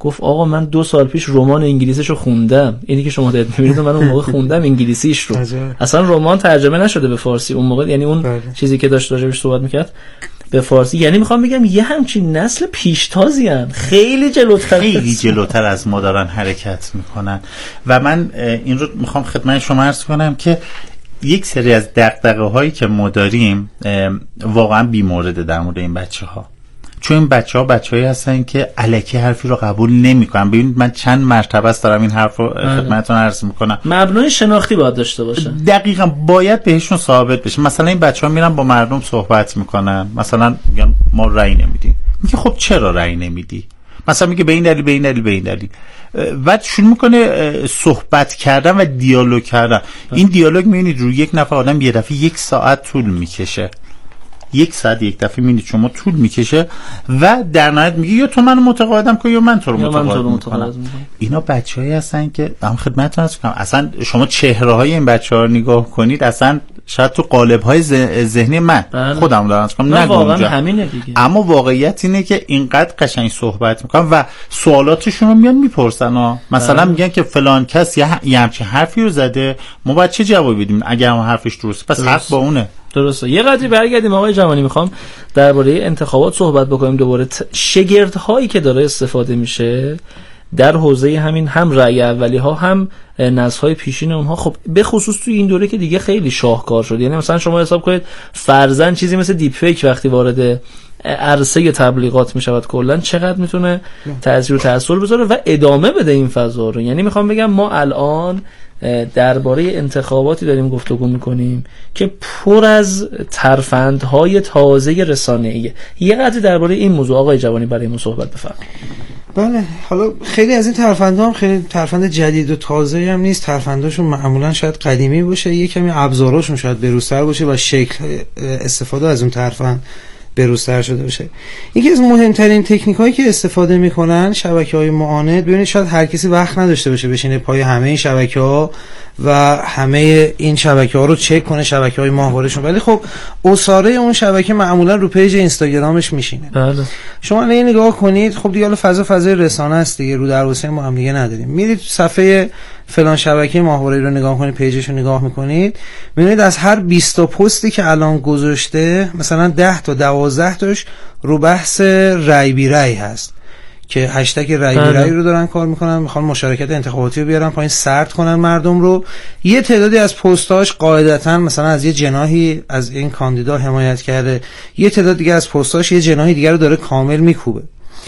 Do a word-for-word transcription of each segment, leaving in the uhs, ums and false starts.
گفت آقا من دو سال پیش رمان انگلیسیشو خوندم، اینی که شما دارید می‌بینید من اون موقع خوندم انگلیسیش رو. اصلا رمان ترجمه نشده به فارسی اون موقع، یعنی اون بله. چیزی که داشت راجعش صحبت می‌کرد به فارسی. یعنی میخوام بگم یه همچین نسل پیشتازی هن، خیلی جلوتر خیلی جلوتر از ما دارن حرکت میکنن. و من این رو میخوام خدمت شما عرض کنم که یک سری از دغدغه هایی که ما داریم واقعا بی‌مورده در مورد این بچه ها، چون این بچه ها بچه هایی هستن که الکی حرفی رو قبول نمی کنن. ببینید من چند مرتبه است دارم این حرف رو خدمتتون عرض میکنم، مبنای شناختی باید داشته باشه. دقیقاً باید بهشون ثابت بشه. مثلا این بچه ها میرن با مردم صحبت میکنن، مثلا میگن ما رأی نمیدیم، میگه خب چرا رأی نمیدی؟ مثلا میگه به این دلیل به این دلیل به این دلیل. بعد شروع میکنه صحبت کردن و دیالوگ کردن. این دیالوگ میبینید روی یک نفر آدم یه دفعه یک ساعت طول میکشه، یک ساعت یک دفعه میبینید شما طول میکشه و در نهایت میگه یا تو منو متقاعدم کن یا من تو رو متقاعد میکنم. اینا بچه‌هایی هستن که هم خدمتتون عرض کنم اصلا شما چهره های این بچه‌ها رو نگاه کنید، اصلا شاید تو قالب های ذهنی من بله. خودم دارم عرض کنم نگم اونجا، همینه دیگه. اما واقعیت اینه که اینقدر قشنگ صحبت میکنن و سوالاتشون رو میان میپرسن ها. مثلا بله. میگن که فلان کس یه همچین حرفی رو زده، ما باید چه جوابی بدیم اگه هم حرفش درسته؟ پس حق با اونه. درسته. یه قدری برگردیم آقای جوانی، میخوام درباره انتخابات صحبت بکنیم دوباره. شگردهایی که داره استفاده میشه در حوزه همین هم رأی اولی ها هم نسل‌های پیشین اونها، خب به خصوص توی این دوره که دیگه خیلی شاهکار شد. یعنی مثلا شما حساب کنید فرضاً چیزی مثل دیپ فیک وقتی وارد عرصه تبلیغات میشود کلا چقدر میتونه تاثیر و تاثیر بذاره و ادامه بده این فضا رو. یعنی میخوام بگم ما الان درباره انتخاباتی داریم گفتگو میکنیم که پر از ترفندهای تازه رسانه‌ایه. یه قدری درباره این موضوع آقای جوانی برای ما صحبت بفرمایید. بله، حالا خیلی از این ترفندها هم خیلی ترفند جدید و تازه هم نیست، ترفنداشون معمولا شاید قدیمی باشه، یه کمی ابزاراشون شاید بروزتر باشه و شکل استفاده از اون ترفند بروزتر شده باشه. یکی از مهمترین تکنیکایی که استفاده میکنن شبکه‌های معاند، ببینید شاید هر کسی وقت نداشته باشه بشینه پای همه این شبکه‌ها و همه این شبکه‌ها رو چک کنه، شبکه‌های ماهواره‌شون، ولی خب اساره اون شبکه معمولا رو پیج اینستاگرامش میشینه. بله. شما الان نگاه کنید، خب دیگه حالا فضا فضای رسانه است دیگه، رو دروازه ما هم دیگه نداریم. میرید صفحه فلان شبکه ماهواره رو نگاه کنید، پیجش رو نگاه میکنید، میبینید از هر بیست تا پستی که الان گذاشته مثلا ده تا دوازده تاش رو بحث رای بی رای هست که هشتگ رای بی رای رو دارن کار میکنن، میخوان مشارکت انتخاباتی رو بیارن پایین، سرد کنن مردم رو. یه تعدادی از پستاش قاعدتاً مثلا از یه جناحی از این کاندیدا حمایت کرده، یه تعداد دیگه از پستاش یه جناحی دیگه رو داره کامل میکوبه.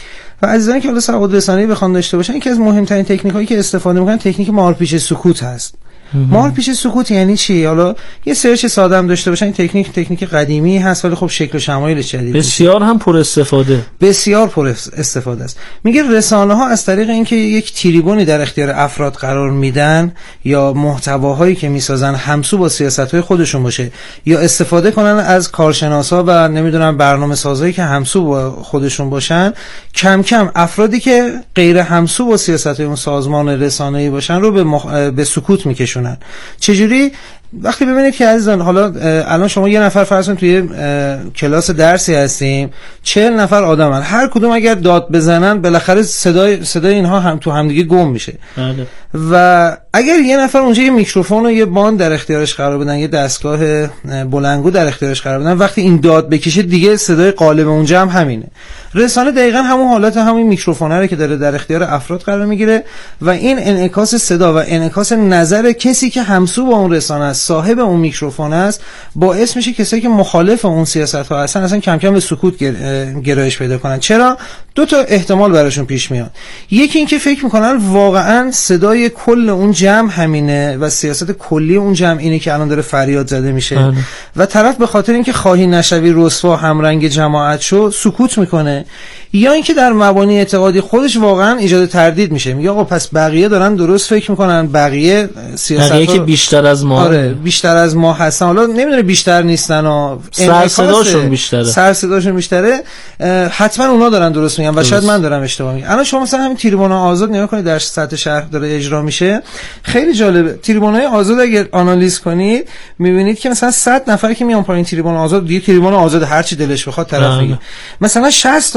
و عزیزانی که حالا سواد رسانه‌ای بخوان داشته باشن، یکی از مهمترین تکنیکایی که استفاده میکنن تکنیک مهار پیش سکوت هست. مهار پیش سکوت یعنی چی؟ حالا یه سرچ ساده هم داشته باشن، این تکنیک تکنیک قدیمی هست ولی خب شکل و شمایلش جدید، بسیار هم پر استفاده بسیار پر استفاده است. میگه رسانه ها از طریق اینکه یک تریبونی در اختیار افراد قرار میدن یا محتواهایی که میسازن همسو با سیاست‌های خودشون باشه، یا استفاده کنن از کارشناسا و نمیدونم برنامه‌سازایی که همسو با خودشون باشن، کم کم افرادی که غیر همسو با سیاست‌های اون سازمان رسانه‌ای باشن رو به مخ... به سکوت میکشونن. چجوری؟ وقتی ببینید که عزیزان حالا الان شما یه نفر فرض کنید توی کلاس درسی هستیم، چهل نفر آدمن، هر کدوم اگر داد بزنن بالاخره صدای صدای اینها هم تو همدیگه گم میشه. بله. و اگر یه نفر اونجا یه میکروفون و یه باند در اختیارش قرار بدن، یه دستگاه بلندگو در اختیارش قرار بدن، وقتی این داد بکشه دیگه صدای قالب اونجا هم همینه. رسانه دقیقاً همون حالت همین میکروفونه که داره در اختیار افراد قرار میگیره و این انعکاس صدا و انعکاس نظر کسی که همسو با اون رسانه است، صاحب اون میکروفون است، باعث میشه کسایی که مخالف اون سیاست‌ها هستن اصلا کم کم به سکوت گرایش پیدا کنن. چرا؟ دو تا احتمال براشون پیش میاد. یکی این که فکر میکنن واقعاً صدای کل اون جمع همینه و سیاست کلی اون جمع اینه که الان داره فریاد زده میشه آه. و طرف به خاطر اینکه خواهی نشوی رسوا همرنگ جماعت شو سکوت میکنه، یا اینکه در مبانی اعتقادی خودش واقعا ایجاد تردید میشه، میگه آقا پس بقیه دارن درست فکر میکنن، بقیه سیاست بقیه که بیشتر از ما آره بیشتر از ما هستن، حالا نمیدونه بیشتر نیستن و سر صداشون بیشتره سر صداشون بیشتره، حتما اونا دارن درست میگن و درست. شاید من دارم اشتباه میگم. الان شما مثلا همین تریبون آزاد نگاه کنید در سطح شهر داره اجرا میشه، خیلی جالبه. تریبونای آزاد اگر آنالیز کنید میبینید که مثلا صد نفر که میان پایین تریبون آزاد، دیگه تریبون آزاد هر چی دلش بخواد طرف میگه، مثلا شصت تا هفتاد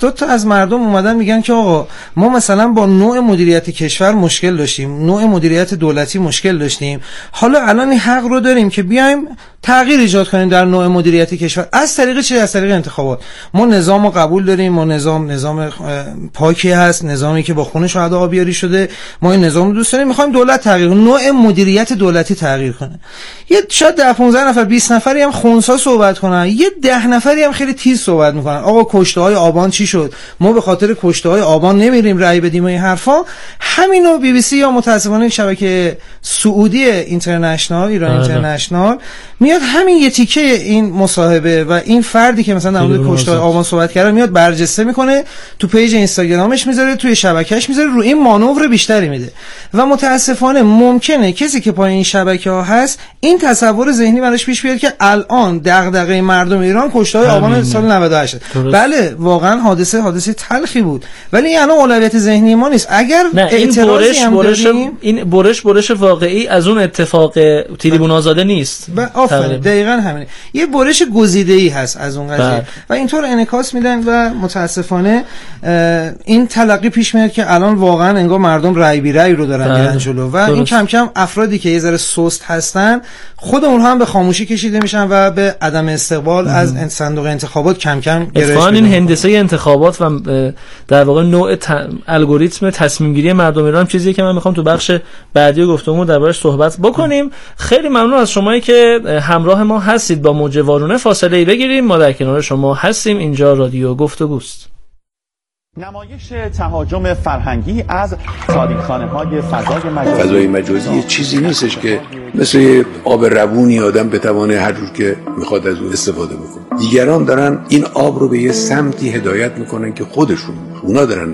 هفتاد تا از مردم اومدن میگن که آقا ما مثلا با نوع مدیریت کشور مشکل داشتیم، نوع مدیریت دولتی مشکل داشتیم، حالا الان این حق رو داریم که بیایم تغییر ایجاد کنیم در نوع مدیریت کشور. از طریق چه؟ از طریق انتخابات. ما نظام رو قبول داریم، ما نظام نظام پاکی هست، نظامی که با خون شهدا آبیاری شده، ما این نظام رو دوست داریم، میخوایم دولت تغییر کنه، نوع مدیریت دولتی تغییر کنه. یه شاید ده پانزده نفر بیست نفری هم خونسا صحبت کنن، یه ده نفری هم خیلی تیز صحبت میکنن. آقا کشته های آبان چی شد؟ ما به خاطر کشته های آبان نمیریم رأی بدیم. این حرفا همینو بی بی سی یا متاسفانه شبکه سعودی اینترنشنال، ایران اینترنشنال میاد همین یه تیکه این مصاحبه و این فردی که مثلا در مورد کشته های آبان صحبت کرده میاد برجسته میکنه، تو پیج اینستاگرامش میذاره، توی شبکه‌اش میذاره، رو این مانور بیشتری میده. و متاسفانه ممکنه کسی که پای این شبکه ها هست این تصور ذهنی براش پیش بیاد که الان دغدغه مردم ایران کشته های آبان سال نود و هشت. بله واقعا حادثه حادثه تلخی بود، ولی این الان اولویت ذهنی ما نیست. اگر این برش برش این برش برش واقعی از اون اتفاق تریبون آزاده نیست. و آفرین دقیقاً همینه، یه برش گزیده‌ای هست از اون قضیه و اینطور انعکاس میدن و متاسفانه این تلقی پیش میاد که الان واقعا انگار مردم رای بی رای رو دارن میرن جلو و این کم کم افرادی که یه ذره سست هستن خود اونها هم به خاموشی کشیده میشن و به عدم استقبال اه. از صندوق انتخابات کم کم گرایش میدن. این هندسه انتخابات و در واقع نوع ت... الگوریتم تصمیم گیری مردم ایران چیزیه که من میخوام تو بخش بعدی گفتگو دربارش صحبت بکنیم. خیلی ممنون از شمایی که همراه ما هستید. با موج وارونه فاصله ای بگیریم، ما در کنار شما هستیم. اینجا رادیو گفتگوست. نمایش تهاجم فرهنگی از تاریخخانه‌های فضای مجازی. فضای مجازی یه چیزی نیستش که مثل آب روونی آدم بتوانه هر جور که میخواد از اون استفاده بکنه. دیگران دارن این آب رو به یه سمتی هدایت میکنن که خودشون اونا دارن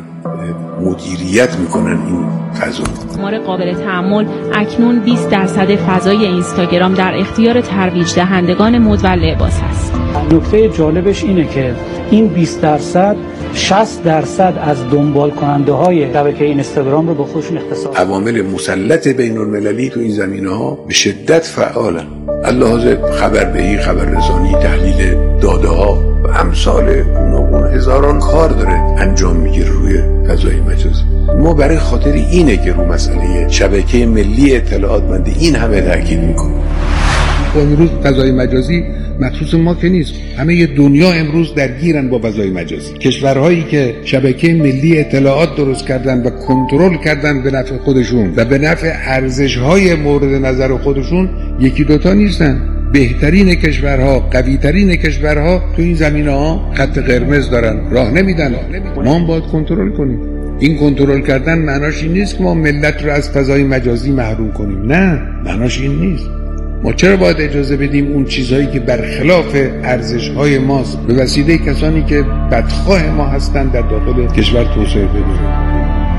مدیریت میکنن این فضا. آمار قابل تأمل اکنون بیست درصد فضای اینستاگرام در اختیار ترویج دهندگان مد و لباس است. نکته جالبش اینه که این بیست درصد شصت درصد از دنبال کننده های شبکه اینستاگرام رو به خودشون اختصاص. عوامل مسلط بین المللی تو این زمینه ها به شدت فعالن. اللحاظ خبردهی، خبررسانی، تحلیل داده ها و امثال گوناگون هزاران کار داره انجام میگیره روی فضای مجازی. ما برای خاطر اینه که رو مسئله شبکه ملی اطلاعات بندی این همه تاکید میکنیم. امروز فضای مجازی مخصوص ما که نیست، همه دنیا امروز درگیرن با فضای مجازی. کشورهایی که شبکه ملی اطلاعات درست کردن و کنترل کردن به نفع خودشون و به نفع ارزش‌های مورد نظر خودشون یکی دوتا نیستن. بهترین کشورها، قوی‌ترین کشورها تو این زمینه‌ها خط قرمز دارن، راه نمیدن. ما هم باید کنترل کنیم. این کنترل کردن معناش این نیست که ما ملت رو از فضای مجازی محروم کنیم. نه، معناش این نیست. ما چرا باید اجازه بدیم اون چیزهایی که برخلاف ارزش‌های ماست به وسیله کسانی که بدخواه ما هستند در داخل کشور توسعه بده؟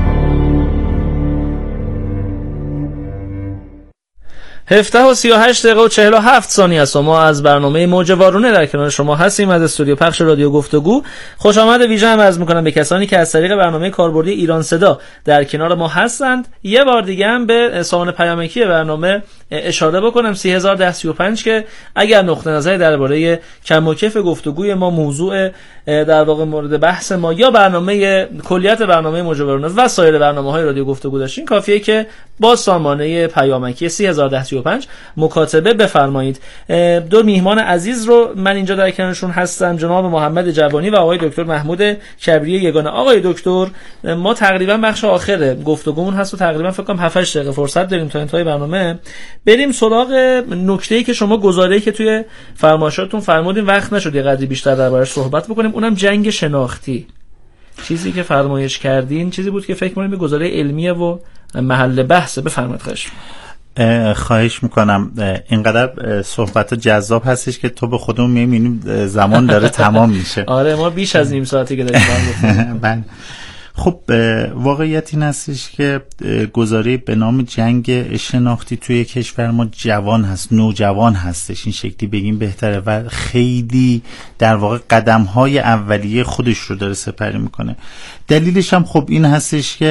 هفده و سی و هشت دقیقه و چهل و هفت ثانیه است. ما از برنامه موج وارونه در کنار شما هستیم از استودیو پخش رادیو گفتگو. خوش آمد ویژه هم عرض می‌کنم به کسانی که از طریق برنامه کاربردی ایران صدا در کنار ما هستند. یه بار دیگه هم به سامان پیامکی برنامه اشاره بکنم سی هزار و ده سی و پنج که اگر نقطه نظری درباره کم و کیف گفتگوی ما، موضوع در واقع مورد بحث ما یا برنامه کلیت برنامه موج وارونه و سایر برنامه‌های رادیو گفتگو داشتین، کافیه که با سامانه پیامکی سی هزار و ده سی و پنج مکاتبه بفرمایید. دو میهمان عزیز رو من اینجا در کنارشون هستم، جناب محمد جوانی و آقای دکتر محمود کبری یگانه. آقای دکتر، ما تقریبا بخش آخر گفتگومون هست و تقریبا فکر کنم هفت هشت دقیقه فرصت داریم تا انتهای برنامه. بریم سراغ نکته‌ای که شما گزاره‌ای که توی فرمایشاتتون فرمودین وقت نشد یه قدری بیشتر دربارش صحبت بکنیم، اونم جنگ شناختی. چیزی که فرمایش کردین چیزی بود که فکر می‌کنم به گزاره علمیه و محل بحث. بفرمایید. خواهش خواهش میکنم. اینقدر صحبت جذاب هستش که تو به خودمون میبینیم زمان داره تمام میشه. آره ما بیش از نیم ساعتی که داریم بله. خب واقعیت این هستش که گزاره به نام جنگ شناختی توی کشور ما جوان هست، نوجوان هستش، این شکلی بگیم بهتره، و خیلی در واقع قدم‌های اولیه خودش رو داره سپری میکنه. دلیلش هم خب این هستش که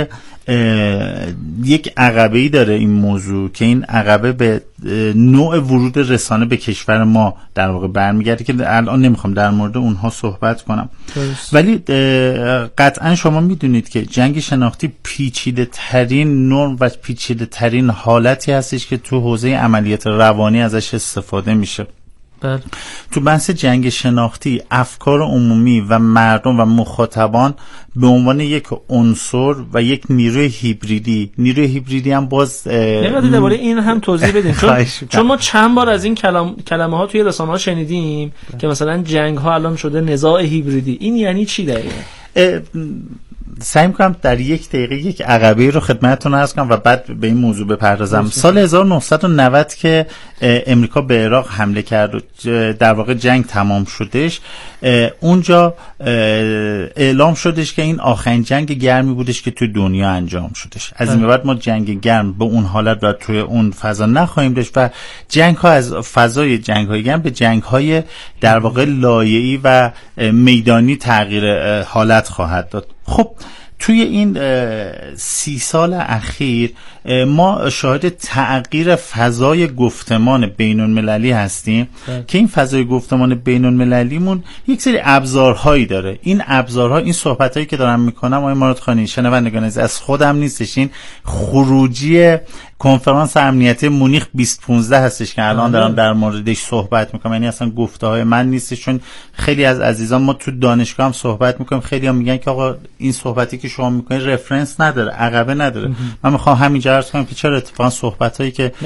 یک عقبه‌ای داره این موضوع که این عقبه به نوع ورود رسانه به کشور ما در واقع برمیگرده که الان نمیخوام در مورد اونها صحبت کنم. درست. ولی قطعا شما میدونید که جنگ شناختی پیچیده ترین نرم و پیچیده ترین حالتی هستش که تو حوزه عملیات روانی ازش استفاده میشه. بله. تو بحث جنگ شناختی افکار عمومی و مردم و مخاطبان به عنوان یک عنصر و یک نیروی هیبریدی، نیروی هیبریدی هم باز یه درباره این هم توضیح بدین چون چون ما چند بار از این کلم کلمه ها توی رسانه ها شنیدیم که مثلا جنگ ها الان شده نزاع هیبریدی. این یعنی چی دقیقاً؟ سعی می‌کنم در یک دقیقه یک عقبه رو خدمتتون عرض کنم و بعد به این موضوع بپردازم. سال هزار و نهصد و نود که امریکا به عراق حمله کرد و در واقع جنگ تمام شدش، اونجا اعلام شدش که این آخرین جنگ گرمی بودش که تو دنیا انجام شدش. از این بعد ما جنگ گرم به اون حالت و توی اون فضا نخواهیم داشت و جنگ ها از فضای جنگ های گرم به جنگ های در واقع لایه‌ای و میدانی تغییر حالت خواهد داد. خب توی این سی سال اخیر ما شاهد تغییر فضای گفتمان بین المللی هستیم که این فضای گفتمان بین المللیمون یک سری ابزارهایی داره. این ابزارها، این صحبتایی که دارم میکنم آقای مرادخانی شنوندگان از خودم نیستش، این خروجی کنفرانس امنیتی مونیخ بیست پانزده هستش که الان دارم در موردش صحبت میکنم. یعنی اصلا گفته های من نیستش، چون خیلی از عزیزان ما تو دانشگاه هم صحبت میکنیم، خیلی هم میگن که آقا این صحبتی که شما میکنید رفرنس نداره، عقبه نداره. من میخوام همینجا عرض کنم که چرا اتفاقا صحبت هایی که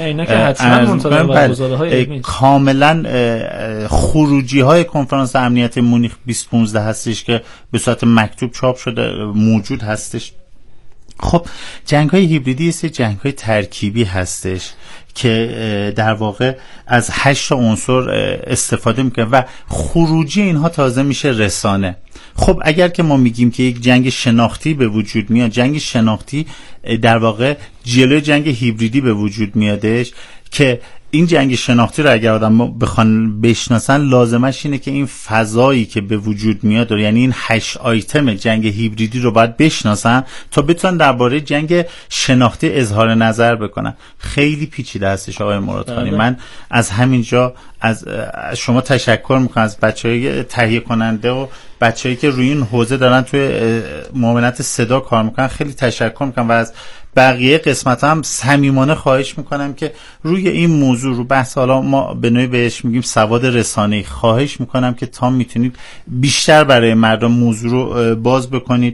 کاملا خروجی های کنفرانس امنیتی مونیخ بیست پانزده هستش که به صورت مکتوب چاپ شده موجود هستش. خب جنگ های هیبریدی است، جنگ های ترکیبی هستش که در واقع از هشت عنصر استفاده میکنه و خروجی اینها تازه میشه رسانه. خب اگر که ما میگیم که یک جنگ شناختی به وجود میاد، جنگ شناختی در واقع جلوی جنگ هیبریدی به وجود میادش که این جنگ شناختی رو اگر آدم بخوان بشناسن لازمش اینه که این فضایی که به وجود میاد، یعنی این هشت آیتم جنگ هیبریدی رو باید بشناسن تا بتونن درباره جنگ شناختی اظهار نظر بکنن. خیلی پیچیده هستش آقای مرادخانی. من از همینجا از شما تشکر میکنم، از بچهای تهیه کننده و بچه‌ای که روی این حوزه دارن توی معاونت صدا کار میکنن خیلی تشکر میکنم و از بقیه قسمت هم صمیمانه خواهش میکنم که روی این موضوع رو بحث، حالا ما به نوعی بهش میگیم سواد رسانه‌ای، خواهش میکنم که تا میتونید بیشتر برای مردم موضوع رو باز بکنید.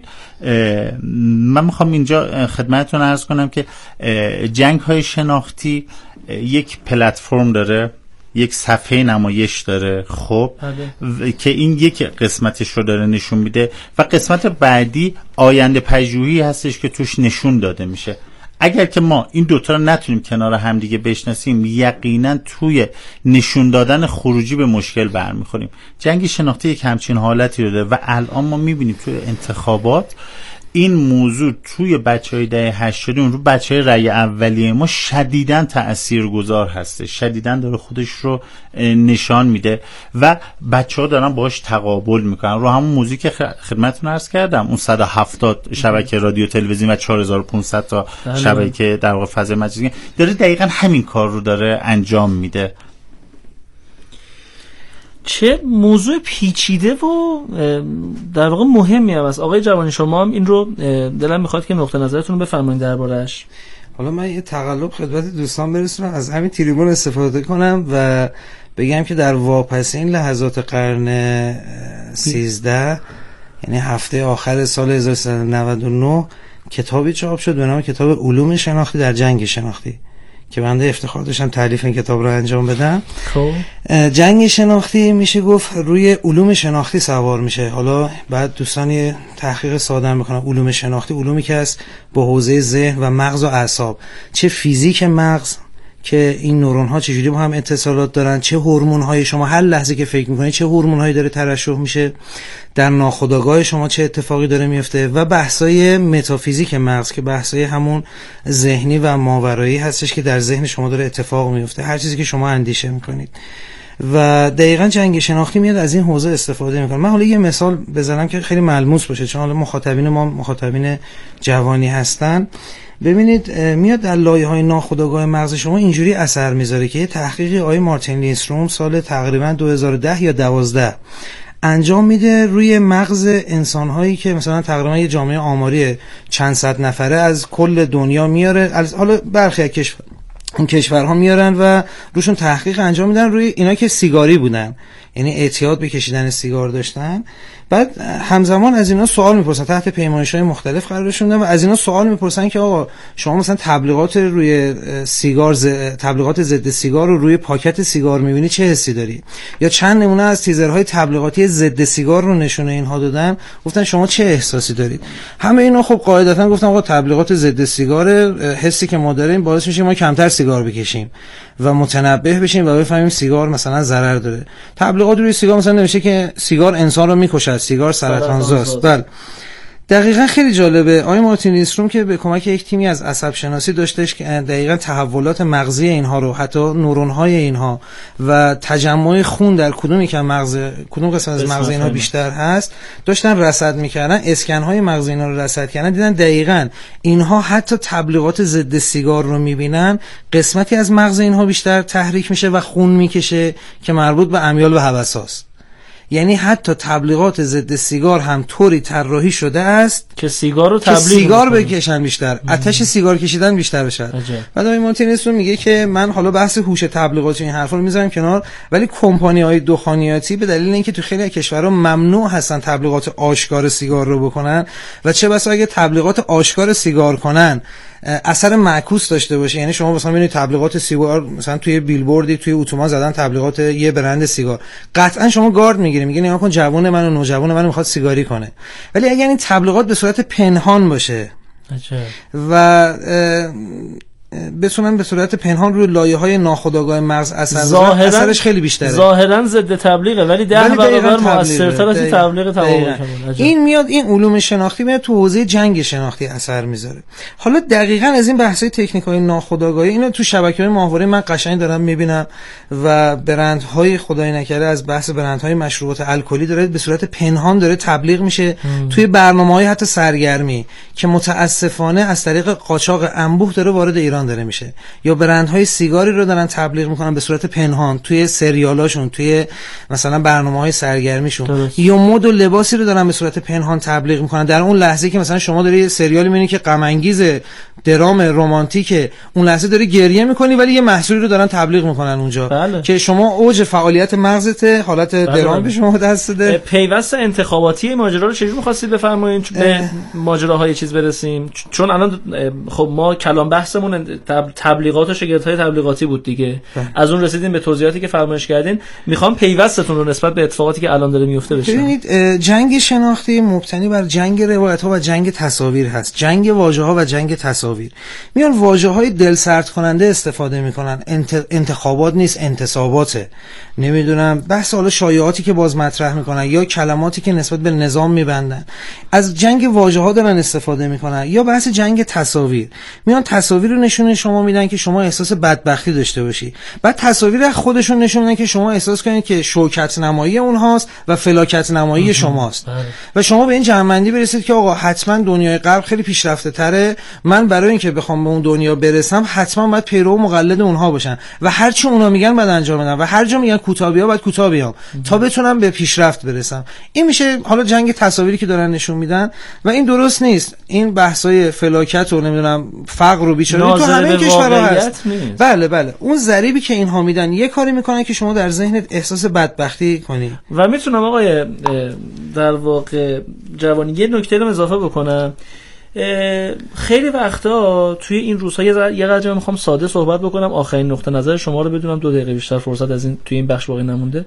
من میخوام اینجا خدمتتون عرض کنم که جنگ های شناختی یک پلتفرم داره، یک صفحه نمایش داره، خب و... که این یک قسمتش رو داره نشون میده و قسمت بعدی آینده پژوهی هستش که توش نشون داده میشه. اگر که ما این دوتا رو نتونیم کنار همدیگه بشناسیم یقینا توی نشون دادن خروجی به مشکل برمیخوریم. جنگ شناختی یک همچین حالتی رو داره و الان ما میبینیم توی انتخابات این موضوع توی بچهای دهه هشتاد اون رو بچهای رأی اولیه ما شدیداً تاثیرگذار هسته، شدیداً داره خودش رو نشان میده و بچه‌ها دارن باهاش تقابل میکنن. رو همون موضوعی که خدمتتون عرض کردم، اون صد و هفتاد شبکه رادیو تلویزیون و چهار هزار و پانصد تا شبکه در واقع فضای مجازی داره دقیقاً همین کار رو داره انجام میده. چه موضوع پیچیده و در واقع مهمی هم است. آقای جوانی شما هم این رو دلم میخواد که نقطه نظرتون رو بفرمایید درباره‌اش. حالا من یه تقلب خدمت دوستان برسونم، از همین تریبون استفاده کنم و بگم که در واپسین لحظات قرن سیزده یعنی هفته آخر سال هزار و سیصد و نود و نه کتابی چاپ شد به نام کتاب علوم شناختی در جنگ شناختی که بنده افتخار داشتم تالیف این کتاب رو انجام بدم. خب جنگ شناختی میشه گفت روی علوم شناختی سوار میشه. حالا بعد دوستانی تحقیق ساده میکنن علوم شناختی علومی که است با حوزه ذهن و مغز و اعصاب، چه فیزیک مغز که این نورون ها چجوری با هم اتصالات دارن، چه هورمون هایی شما هر لحظه که فکر میکنید چه هورمون هایی داره ترشح میشه در ناخودآگاه شما، چه اتفاقی داره میفته، و بحثای متافیزیک مغز که بحثای همون ذهنی و ماورایی هستش که در ذهن شما داره اتفاق میفته، هر چیزی که شما اندیشه میکنید. و دقیقاً جنگ شناختی میاد از این حوزه استفاده میکنه. من حالا یه مثال بزنم که خیلی ملموس باشه، چون حالا مخاطبین ما مخاطبین جوانی هستن. ببینید میاد در لایه‌های ناخودآگاه مغز شما اینجوری اثر میذاره که یه تحقیقی آقای مارتین لینستروم سال تقریبا دو هزار و ده یا دوازده انجام میده روی مغز انسان‌هایی که مثلا تقریبا یه جامعه آماری چند صد نفره از کل دنیا میاره، از حالا برخی از کشور این کشورها میارن و روشون تحقیق انجام میدن روی اینا که سیگاری بودن، یعنی اعتیاد به کشیدن سیگار داشتن. بعد همزمان از اینا سوال میپرسن، تحت پیمایش‌های مختلف قرارشون میدن و از اینا سوال میپرسن که آقا شما مثلا تبلیغات روی سیگار ز... تبلیغات ضد سیگار رو روی پاکت سیگار میبینی چه حسی داری؟ یا چند نمونه از تیزرهای تبلیغاتی ضد سیگار رو نشونه اینها دادن، گفتن شما چه احساسی دارید؟ همه اینا خب قاعدتا گفتن آقا تبلیغات ضد سیگار، حسی که ما داریم باعث میشه ما کمتر سیگار بکشیم و متنبه بشیم و بفهمیم سیگار مثلا ضرر داره. تبلیغات روی سیگار مثلا نوشته که سیگار انسان رو میکشه، سیگار سرطانزاست. بله دقیقاً خیلی جالبه. آقای مارتین لینستروم که به کمک یک تیمی از عصب شناسی داشتش که دقیقاً تحولات مغزی اینها رو، حتی نورون‌های اینها و تجمع خون در کدومی که مغز کدوم قسمت از مغز اینها بیشتر هست داشتن رصد می‌کردن، اسکن‌های مغز اینها رو رصد کردن، دیدن دقیقاً اینها حتی تبلیغات ضد سیگار رو می‌بینن، قسمتی از مغز اینها بیشتر تحریک میشه و خون می‌کشه که مربوط به امیال و هوس‌هاست. یعنی حتی تبلیغات ضد سیگار هم طوری طراحی شده است که سیگار رو تبلیغ سیگار بکشن بیشتر، آتش سیگار کشیدن بیشتر بشه. بعد آقای مارتین لینستروم میگه که من حالا بحث هوش تبلیغاتی این حرفا رو میذارم کنار، ولی کمپانی‌های دخانیاتی به دلیل اینکه تو خیلی کشورها ممنوع هستن تبلیغات آشکار سیگار رو بکنن و چه بسا اگه تبلیغات آشکار سیگار کنن اثر معکوس داشته باشه، یعنی شما مثلا ببینید تبلیغات سیگار مثلا توی بیلبوردی توی اتوبان زدن تبلیغات یه برند سیگار، قطعا شما گارد میگیری، میگی نگاه کن جوون منو نوجوان منو میخواد سیگاری کنه. ولی اگر این تبلیغات به صورت پنهان باشه و بتونن به صورت پنهان روی لایه‌های ناخودآگاه مغز اثر بذارن، اثرش خیلی بیشتره. ظاهرا ضد تبلیغه ولی ده برابر موثرتر از تبلیغ تمام. این میاد این علوم شناختی میاد تو حوزه جنگ شناختی اثر میذاره. حالا دقیقاً از این بحث‌های تکنیک‌های ناخودآگاهی اینا تو شبکه‌های ماهواره من قشنگ دارم میبینم و برندهای خدای نکرده از بحث برندهای مشروبات الکلی داره به صورت پنهان داره تبلیغ میشه ام. توی برنامه‌های حتی سرگرمی که متاسفانه از طریق قاچاق انبوه داره وارد ایران داره میشه، یا برندهای سیگاری رو دارن تبلیغ میکنن به صورت پنهان توی سریالاشون، توی مثلا برنامه‌های سرگرمیشون درست. یا مد و لباسی رو دارن به صورت پنهان تبلیغ میکنن در اون لحظه که مثلا شما داری یه سریالی میبینی که غم انگیز درام رمانتیکه، اون لحظه داری گریه میکنی ولی یه محصولی رو دارن تبلیغ میکنن اونجا بله. که شما اوج فعالیت مغزت حالت بله درام به شما دست داده. پیوست انتخاباتی ماجرا رو چجوری می‌خواستید بفرمایید به ماجراهای چیز برسیم؟ چون الان خب ما کلام بحثمون تبلیغات و شگردهای تبلیغاتی بود دیگه بله. از اون رسیدیم به توضیحاتی که فرمایش کردین. میخوام پیوستتون رو نسبت به اتفاقاتی که الان داره میفته بشه. ببینید جنگ شناختی مبتنی بر جنگ روایت‌ها و جنگ تصاویر هست، جنگ واژه‌ها و جنگ تصاویر. میان واژه‌های دلسرد کننده استفاده میکنن، انت... انتخابات نیست انتصاباته، نمیدونم بحث حالا شایعاتی که باز مطرح میکنن یا کلماتی که نسبت به نظام میبندن، از جنگ واژه‌ها دارن استفاده میکنن، یا بحث جنگ تصاویر. میان تصاویر رو نشون شما میدن که شما احساس بدبختی داشته باشی، بعد تصاویر خودشون نشون میدن که شما احساس کنید که شوکت نمایی اونهاست و فلاکت نمایی شماست و شما به این جمع‌بندی برسید که آقا حتما دنیای غرب خیلی پیشرفته تره، من برای اینکه بخوام به اون دنیا برسم حتما باید پیرو و مقلد اونها باشم و هر چی اونا میگن باید انجام بدم و هر جا میگن کوتاه بیا باید کوتاه بیام تا بتونم به پیشرفت برسم. این میشه حالا جنگ تصاویری که دارن نشون میدن و این درست نیست. این بحثای فلاکت و نمیدونم فقر و بیچارگی تو همه کشورها هست. بله بله اون ضریبی که اینها میدن یه کاری میکنن که شما در ذهنت احساس بدبختی کنی. و میتونم آقای در واقع جوانی یه نکته رو اضافه بکنم. خیلی وقتا توی این روزها یه قدر میخوام ساده صحبت بکنم، آخرین نقطه نظر شما رو بدونم، دو دقیقه بیشتر فرصت از این توی این بخش باقی نمونده.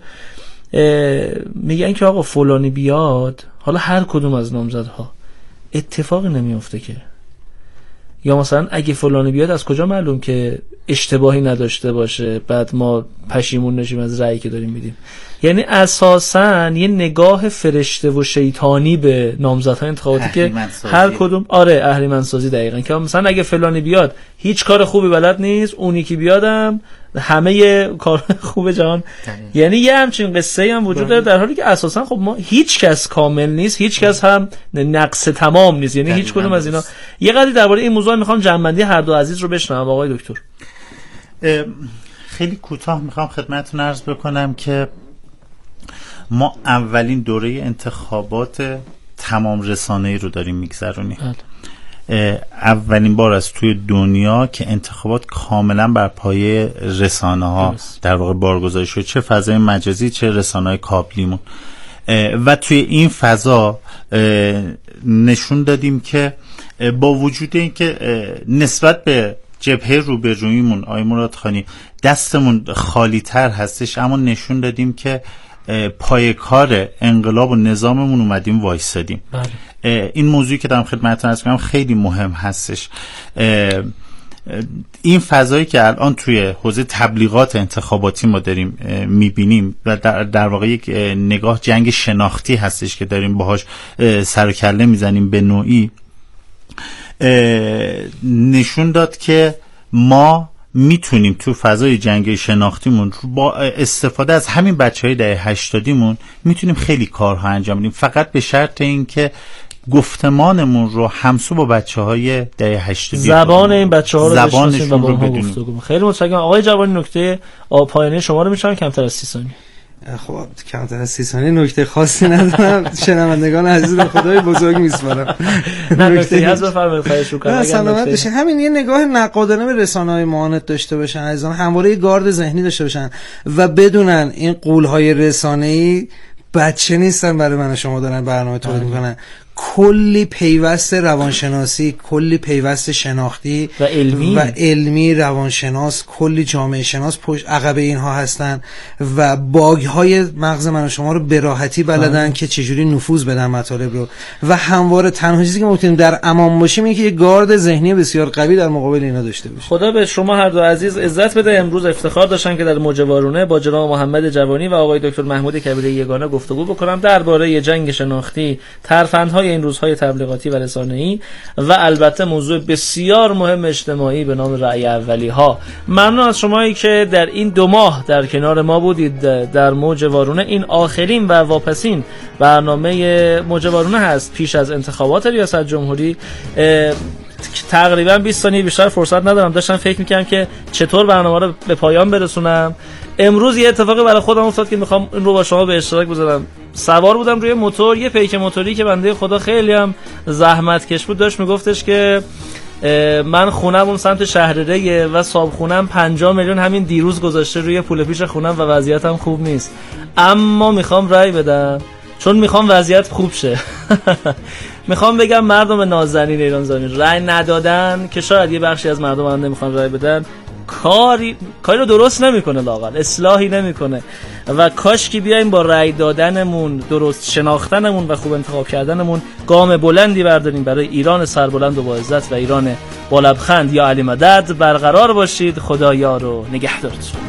میگن که آقا فلانی بیاد، حالا هر کدوم از نامزدها اتفاقی نمیفته که، یا مثلا اگه فلانی بیاد از کجا معلوم که اشتباهی نداشته باشه بعد ما پشیمون نشیم از رأیی که داریم میدیم. یعنی اساساً یه نگاه فرشته و شیطانی به نامزدهای انتخاباتی که هر کدوم آره اهریمن سازی دقیقاً، که مثلا اگه فلانی بیاد هیچ کار خوبی بلد نیست، اونی که بیادم همه کار خوب جهان. یعنی یه همچین قصه هم وجود داره، در حالی که اساسا خب ما هیچ کس کامل نیست، هیچ کس هم نقص تمام نیست، یعنی هیچ کدوم از اینا. یه قضیه درباره این موضوع میخوام جنبندی هر دو عزیز رو بشنوم. آقای دکتر خیلی کوتاه میخوام خدمتتون عرض بکنم که ما اولین دوره انتخابات تمام رسانه‌ای رو داریم میگذرونیم. اولین بار است توی دنیا که انتخابات کاملا بر پایه رسانه ها در واقع بارگذاری شد، چه فضای مجازی چه رسانه‌های کابلیمون. و توی این فضا نشون دادیم که با وجود اینکه نسبت به جبهه روبرویمون آقای مرادخانی دستمون خالی تر هستش، اما نشون دادیم که پای کار انقلاب و نظاممون اومدیم وایسادیم. این موضوعی که دارم خدمتتون عرض می‌کنم خیلی مهم هستش. این فضایی که الان توی حوزه تبلیغات انتخاباتی ما داریم میبینیم و در, در واقع یک نگاه جنگ شناختی هستش که داریم باهاش سر و کله میزنیم به نوعی، نشون داد که ما میتونیم تو فضای جنگ شناختیمون با استفاده از همین بچهای دهه هشتادیمون میتونیم خیلی کارها انجام بدیم، فقط به شرط اینکه گفتمانمون رو همسو با بچهای دهه هشتادی زبان این بچه‌ها رو زبانشون رو بدونیم. خیلی متشکرم آقای جوانی. نکته پایانی شما رو میشم کمتر از سی ثانیه. خب کمتر از سی ثانیه نکته خاصی ندارم. شنوندگان عزیز رو خدای بزرگ میسپارم. نکته هست بفرمایید خواهش می‌کنم. سلامت باشین. همین یه نگاه نقادانه به رسانه‌های معاند داشته باشن عزیزان، همواره گارد ذهنی داشته باشن و بدونن این غول‌های رسانه‌ای بچه نیستن برای من و شما دارن برنامه تولید میکنن. کلی پیوست روانشناسی، کلی پیوست شناختی و علمی و علمی روانشناس، کلی جامعه شناس پشت عقب اینها هستن و باگ های مغز من و شما رو به راحتی بلدن آه. که چجوری نفوذ بدن مطالب رو و همواره تنها چیزی که میتونیم در امان باشیم اینه که یه گارد ذهنی بسیار قوی در مقابل اینا داشته باشیم. خدا به شما هر دو عزیز عزت بده. امروز افتخار داشتم که در موج وارونه با جناب محمد جوانی و آقای دکتر محمود کبیره یگانه گفتگو بکنم درباره جنگ شناختی، ترفندهای این روزهای تبلیغاتی و رسانه‌ای و البته موضوع بسیار مهم اجتماعی به نام رأی اولی ها. ممنون از شمایی که در این دو ماه در کنار ما بودید در موج وارونه. این آخرین و واپسین برنامه موج وارونه هست پیش از انتخابات ریاست جمهوری. تقریبا بیست ثانیه بیشتر فرصت ندارم، داشتم فکر می‌کردم که چطور برنامه رو به پایان برسونم. امروز یه اتفاقی برای خودم افتاد که میخوام این رو با شما به اشتراک بذارم. سوار بودم روی موتور، یه پیک موتوری که بنده خدا خیلی هم زحمت کش بود داشت میگفتش که من خونم اون سمت شهرره و صاحب خونم پنجاه میلیون همین دیروز گذاشته روی پول پیش خونم و وضعیتم خوب نیست، اما میخوام رای بدم چون میخوام وضعیت خوب شه. میخوام بگم مردم نازنین ایران زمین رای ندادن که شاید یه بخشی از مردم هم نمیخوان رای بدن، کاری کاری رو درست نمیکنه، لااقل اصلاحی نمیکنه و کاش که بیایم با رأی دادنمون، درست شناختنمون و خوب انتخاب کردنمون گام بلندی برداریم برای ایران سربلند و با عزت و ایران با لبخند. یا علی مدد. برقرار باشید. خدا یار و نگهدارتون.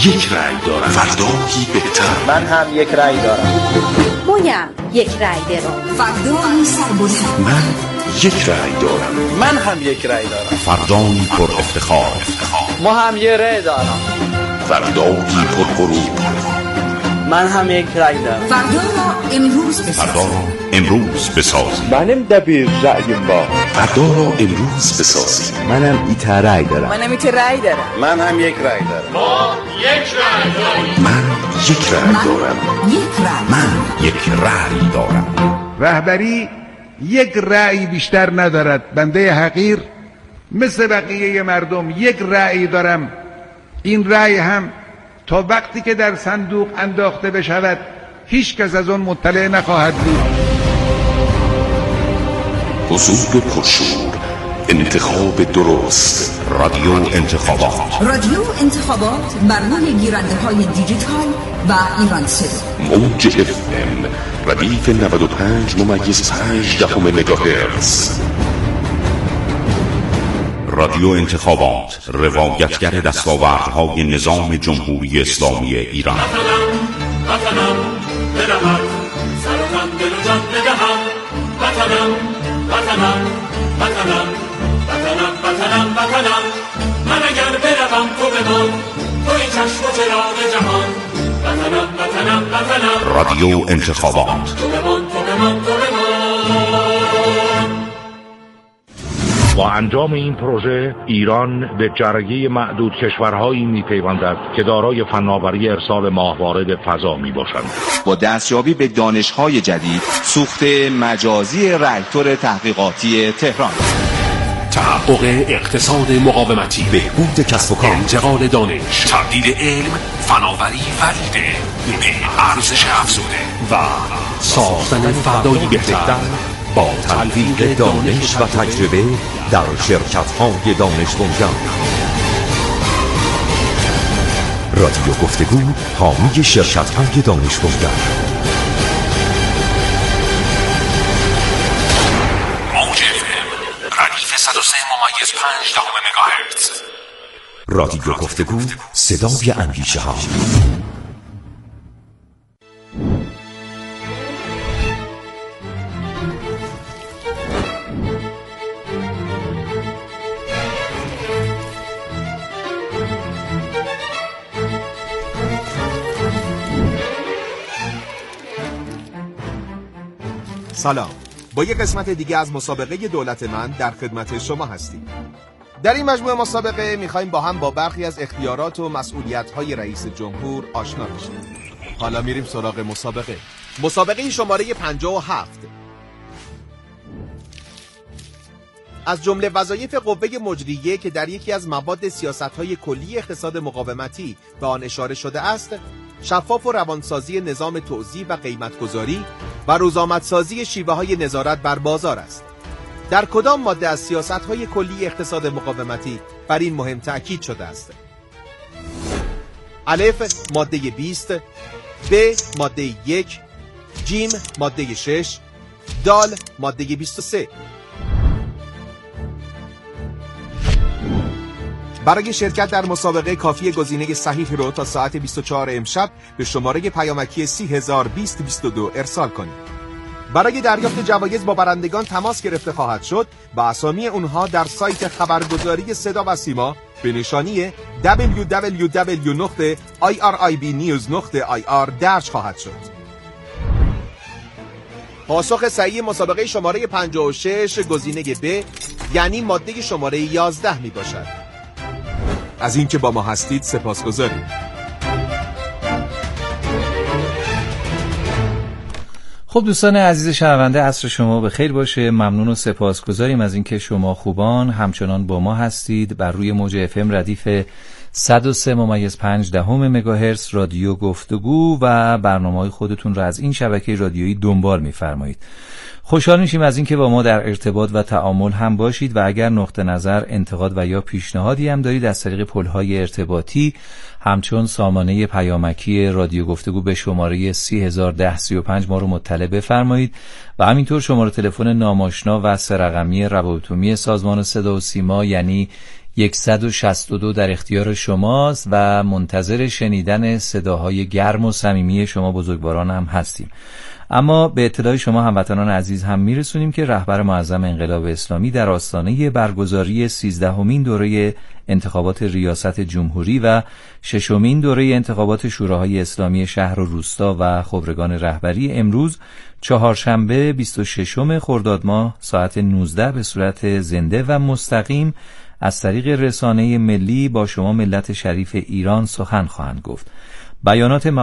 یک رأی دارم. فردایی بهتر. من هم یک رأی دارم. مویم یک رأی دارم. فردایی سربلند. من یک رأی دارم. من هم یک رأی دارم. فردایی پر افتخار. ما هم یک رأی دارم. فردایی پر غرور. من هم یک رأی دارم. فردا را امروز بسازیم. فردا را امروز بسازیم. منم دبیر رأیم با. فردا را امروز بسازیم. منم ایت رأی دارم. منم ایت رأی دارم. من هم یک رأی دارم. ما یک رأی داریم. من یک رأی دارم. یک رأی. من یک رأی دارم. رهبری یک رأی بیشتر ندارد. بنده حقیر مثل بقیه مردم یک رأی دارم. این رأی هم تا وقتی که در صندوق انداخته بشود هیچ کس از آن مطلع نخواهد بود. حضور پرشور، انتخاب درست، رادیو انتخابات. رادیو انتخابات بر روی گیرنده های دیجیتال و ایران صدا. موج اف ام ردیف نود و پنج ممیز پنج دهم مگاهرتز. رادیو انتخابات، روایتگر دستاوردهای نظام جمهوری اسلامی ایران. وطنم وطنم برود سرم دل و جان بدهم. وطنم وطنم وطنم وطنم وطنم وطنم من اگر بروم تو بمان، توی چشم و چراغ جهان. وطنم وطنم وطنم رادیو انتخابات. تو بمان تو بمان تو بمان. با انجام این پروژه ایران به جرگه معدود کشورهایی می‌پیوندد که دارای فناوری ارسال ماهواره به فضا میباشند. با دستیابی به دانش‌های جدید، سوخت مجازی راکتور تحقیقاتی تهران، تحقق اقتصاد مقاومتی، بهبود کسب و کار، انتقال دانش، تبدیل علم، فناوری و ایده به ارزش افزوده و ساختن فردایی بهتر با تلفیق دانش و تجربه در شرکت‌های دانش بنیان. رادیو گفتگو حامی شرکت‌های دانش بنیان. موج اف ام ردیف صد و سه ممیز پنج دهم مگاهرتز. رادیو گفتگو صدای اندیشه ها. سلام، با یک قسمت دیگه از مسابقه دولت من در خدمت شما هستیم. در این مجموعه مسابقه میخوایم با هم با برخی از اختیارات و مسئولیت‌های رئیس جمهور آشنا بشیم. حالا میریم سراغ مسابقه. مسابقه شماره پنجاه و هفت. از جمله وظایف قوه مجریه که در یکی از مواد سیاست‌های کلی اقتصاد مقاومتی به آن اشاره شده است، شفاف و روانسازی نظام توزیع و قیمتگذاری و روزآمدسازی شیوه‌های نظارت بر بازار است. در کدام ماده از سیاست‌های کلی اقتصاد مقاومتی بر این مهم تأکید شده است؟ الف ماده بیست، ب ماده یک، جیم ماده شش، دال ماده بیست و سه. برای شرکت در مسابقه کافی گزینه صحیح رو تا ساعت بیست و چهار امشب به شماره پیامکی سی هزار بیست بیست و دو ارسال کنید. برای دریافت جوایز با برندگان تماس گرفته خواهد شد و اسامی اونها در سایت خبرگزاری صدا و سیما به نشانی دبلیو دبلیو دبلیو نقطه آی آر آی بی نیوز نقطه آی آر درج خواهد شد. پاسخ صحیح مسابقه شماره پنجاه و شش گزینه ب یعنی ماده شماره یازده می باشد. از اینکه با ما هستید سپاسگزاریم. خب دوستان عزیز شنونده، عصر شما به خیر باشه. ممنون و سپاسگزاریم از اینکه شما خوبان همچنان با ما هستید. بر روی موج اف ام ردیف صد و سه ممیز پنج دهم مگاهرتز رادیو گفتگو و برنامه‌های خودتون را از این شبکه رادیویی دنبال می‌فرمایید. خوشحال میشیم از اینکه با ما در ارتباط و تعامل هم باشید و اگر نقطه نظر، انتقاد و یا پیشنهادی هم دارید از طریق پل‌های ارتباطی همچون سامانه پیامکی رادیو گفتگو به شماره سی هزار ده سی و پنج ما رو مطلع بفرمایید و همینطور شماره تلفن ناماشنا و سه رقمی روابط عمومی سازمان صدا و سیما یعنی صد و شصت و دو در اختیار شماست و منتظر شنیدن صداهای گرم و صمیمی شما بزرگواران هم هستیم. اما به اطلاع شما هموطنان عزیز هم میرسونیم که رهبر معظم انقلاب اسلامی در آستانه برگزاری سیزدهمین دوره انتخابات ریاست جمهوری و ششمین دوره انتخابات شوراهای اسلامی شهر و روستا و خبرگان رهبری امروز چهارشنبه بیست و ششم خرداد ماه ساعت نوزده به صورت زنده و مستقیم از طریق رسانه ملی با شما ملت شریف ایران سخن خواهند گفت. بیانات